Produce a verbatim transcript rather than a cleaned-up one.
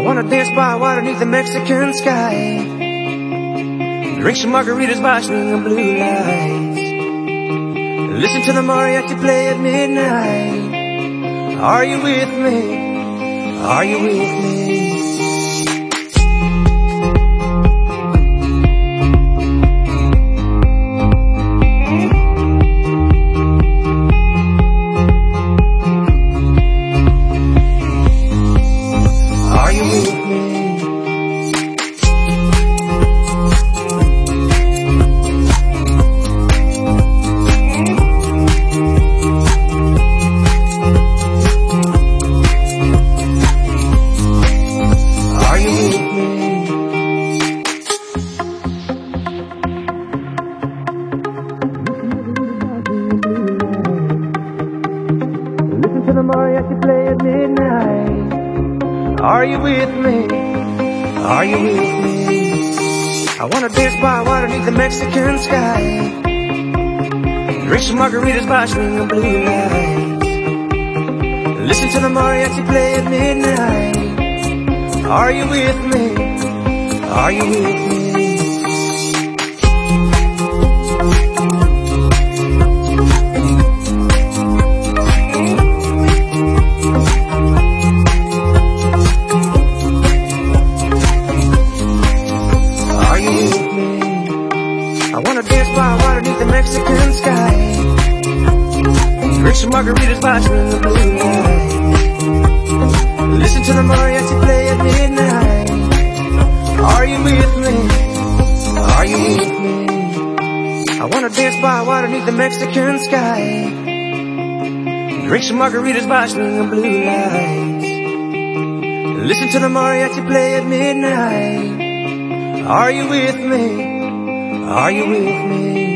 wanna dance by water beneath the Mexican sky, drink some margaritas by swinging blue lights, listen to the mariachi play at midnight. Are you with me? Are you with me? To the mariachi play at midnight. Are you with me? Are you with me? I wanna dance by water beneath the Mexican sky, drink some margaritas by swinging blue lights, listen to the mariachi play at midnight. Are you with me? Are you with me? I wanna dance by water beneath the Mexican sky, drink some margaritas by swinging blue lights, listen to the mariachi play at midnight. Are you with me? Are you with me? I wanna dance by water beneath the Mexican sky, drink some margaritas by swinging blue lights, listen to the mariachi play at midnight. Are you with me? Are you with me?